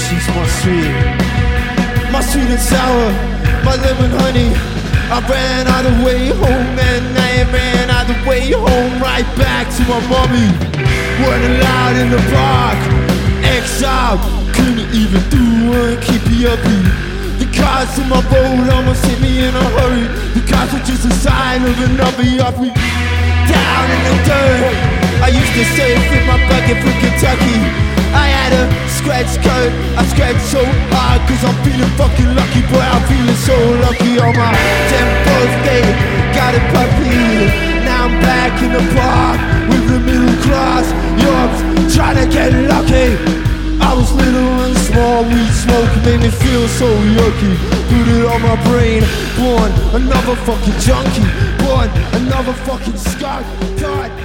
she's my sweet. My sweet and sour, my lemon honey. I ran all the way home and I ran all the way home, right back to my mommy. Weren't allowed in the park, exiled, couldn't even do one, keep me uppy. The cars in my boat almost hit me in a hurry. The cars were just a sign of another uppy. Down in the dirt, I used to save in my bucket from Kentucky. I had a scratch coat, I scratched so hard cause I'm feeling fucking lucky. Boy, I'm feeling so lucky. On my 10th birthday, got a puppy. Now I'm back in the park with the middle class yobs, trying to get lucky. I was little and small, weed smoke made me feel so yucky. Put it on my brain, born another fucking junkie, born another fucking skunk. God